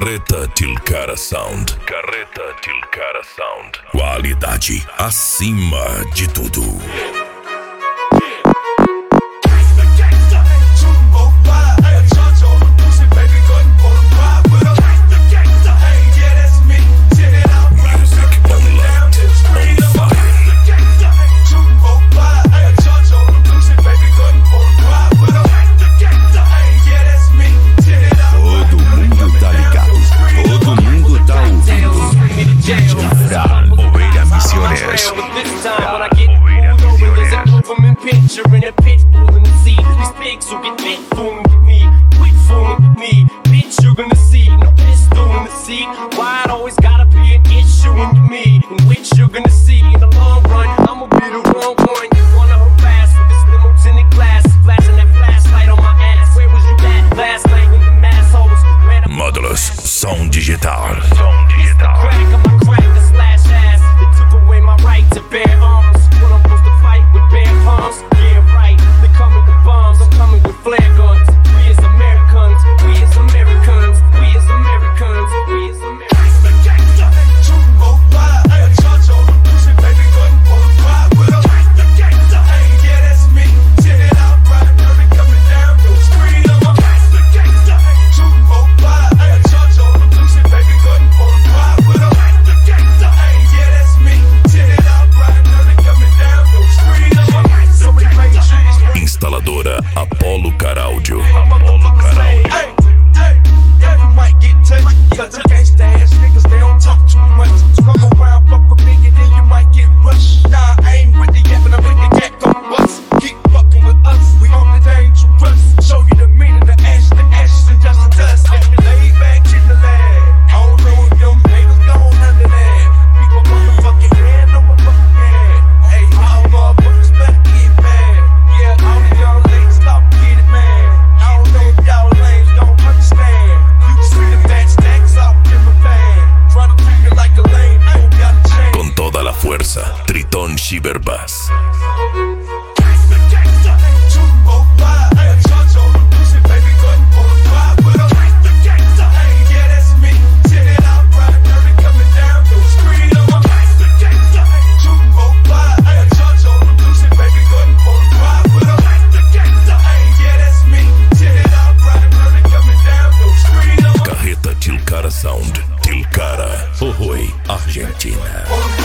Carreta Tilcara Sound. Carreta Tilcara Sound. Qualidade acima de tudo. Picture in a pit, full in the sea. These pigs will get lit, fooling with me. Quit fooling with me, bitch, you're gonna see. No pistol in the seat. Why it always gotta be an issue with me? In which you're gonna see in the long run, I'ma be the wrong one. You wanna harass with this limo tinted glass, flashing that flashlight on my ass. Where was you at last night with the assholes? Módulos Som Digital. It's the crack of my crack, the slash ass. They took away my right to bear arms. When I'm supposed to fight with bare palms. Yeah, right. They coming with bombs, I'm coming with flare guns. We as Americans, we as Americans, we as Americans, we as Americans. Instaladora Apollo Car Audio. Triton Cyberbass. Carreta Tilcara Sound. Tilcara, Jujuy, Argentina.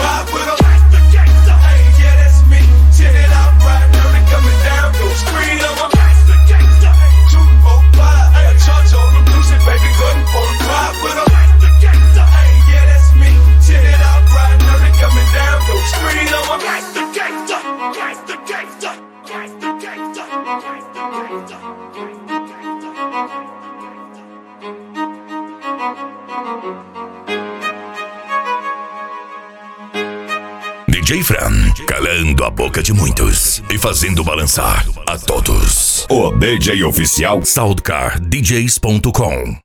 DJ Fran, calando a boca de muitos e fazendo balançar a todos. O DJ oficial SoundcarDJs.com.